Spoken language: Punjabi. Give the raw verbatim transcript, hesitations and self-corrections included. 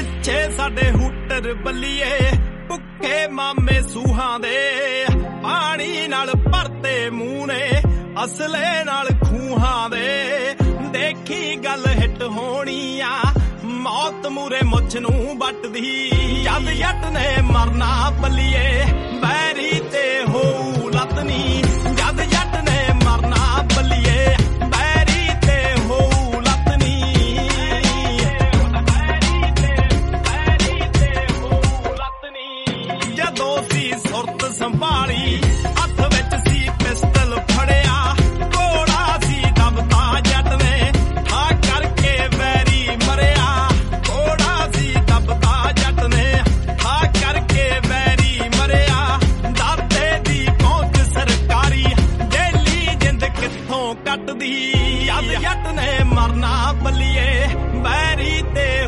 ਪਿੱਛੇ ਸਾਡੇ ਹੂਟਰ ਬੱਲੀਏ ਭੁੱਖੇ ਮਾਮੇ ਸੂਹਾਂ ਦੇ ਪਾਣੀ ਨਾਲ ਭਰਤੇ ਮੂੰਹ ਨੇ ਅਸਲੇ ਨਾਲ ਖੂਹਾਂ ਦੇ ਦੇਖੀ ਗੱਲ ਹਿੱਟ ਹੋਣੀ ਆ ਮੌਤ ਮੂਰੇ ਮੁੱਛ ਨੂੰ ਵੱਟਦੀ ਜਦ ਜੱਟ ਨੇ ਮਰਨਾ ਬੱਲੀਏ ਬੈਰੀ ਤੇ ਹੋਊ ਲੱਤਨੀ ਜਦ ਜੱਟ ਨੇ ਮਰਨਾ ਬੱਲੀਏ ਬੈਰੀ ਤੇ ਹੋਊ ਲੱਤਨੀ ਬੈਰੀ ਤੇ ਹੋਊ ਲੱਤਨੀ ਜਦੋਂ ਸੀ ਸੁਰਤ ਸੰਭਾਲੀ ਹੱਥ ਵਿੱਚ ਸੀ ਪਿਸਟਲ ਫੜਿਆ ਘੋੜਾ ਸੀ ਦਬਤਾ ਜੱਟ ਨੇ ਆ ਕਰਕੇ ਵੈਰੀ ਮਰਿਆ ਘੋੜਾ ਸੀ ਦਬਤਾ ਜੱਟ ਨੇ ਆ ਕਰਕੇ ਵੈਰੀ ਮਰਿਆ ਦਾਤੇ ਦੀ ਪਹੁੰਚ ਸਰਕਾਰੀ ਜੇਲੀ ਜਿੰਦ ਕਿੱਥੋਂ ਕੱਟਦੀ ਜਦ ਜੱਟ ਨੇ ਮਰਨਾ ਬੱਲੀਏ ਵੈਰੀ ਤੇ